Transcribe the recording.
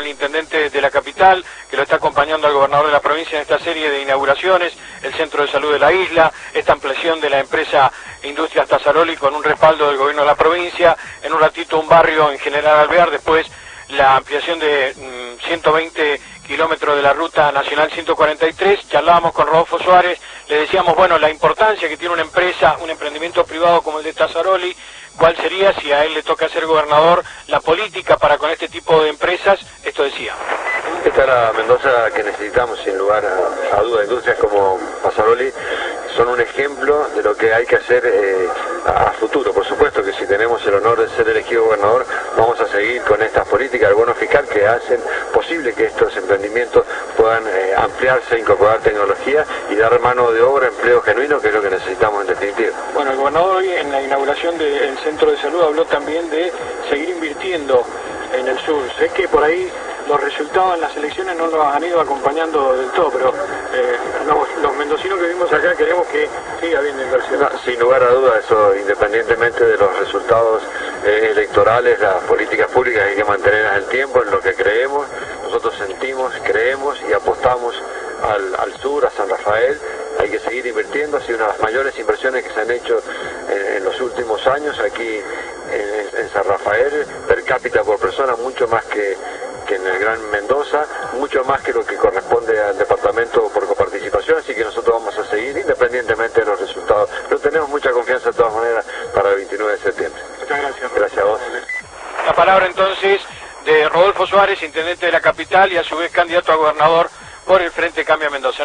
al intendente de la capital, que lo está acompañando al gobernador de la provincia en esta serie de inauguraciones, el centro de salud de la isla, esta ampliación de la empresa Industrias Tazzaroli con un respaldo del gobierno de la provincia, en un ratito un barrio en General Alvear, después la ampliación de 120 kilómetros de la ruta nacional 143, charlábamos con Rodolfo Suárez, le decíamos, bueno, la importancia que tiene una empresa, un emprendimiento privado como el de Tazzaroli, cuál sería, si a él le toca ser gobernador, la política para con este tipo de empresas. Esto decía. Esta es la Mendoza que necesitamos, sin lugar a duda. Industrias como Tazzaroli son un ejemplo de lo que hay que hacer a futuro. Por supuesto que si tenemos el honor de ser elegido gobernador, vamos a seguir con estas políticas del bono fiscal que hacen posible que estos emprendimientos puedan ampliarse, incorporar tecnología y dar mano de obra, empleo genuino, que es lo que necesitamos en definitiva. Bueno, el gobernador hoy en la inauguración del centro de salud habló también de seguir invirtiendo en el sur. Sé que por ahí los resultados en las elecciones no nos han ido acompañando del todo, pero los mendocinos que vivimos acá queremos que siga habiendo inversión. No, sin lugar a dudas, eso independientemente de los resultados electorales, las políticas públicas hay que mantenerlas en el tiempo, en lo que creemos. Nosotros sentimos, creemos y apostamos al sur, a San Rafael. Hay que seguir invirtiendo, ha sido una de las mayores inversiones que se han hecho en los últimos años aquí en San Rafael, per cápita por persona, mucho más que en el Gran Mendoza, mucho más que lo que corresponde al departamento por coparticipación, así que nosotros vamos a seguir independientemente de los resultados, pero tenemos mucha confianza de todas maneras para el 29 de septiembre. Muchas gracias. Gracias a vos. La palabra entonces de Rodolfo Suárez, intendente de la capital y a su vez candidato a gobernador por el Frente Cambia Mendoza.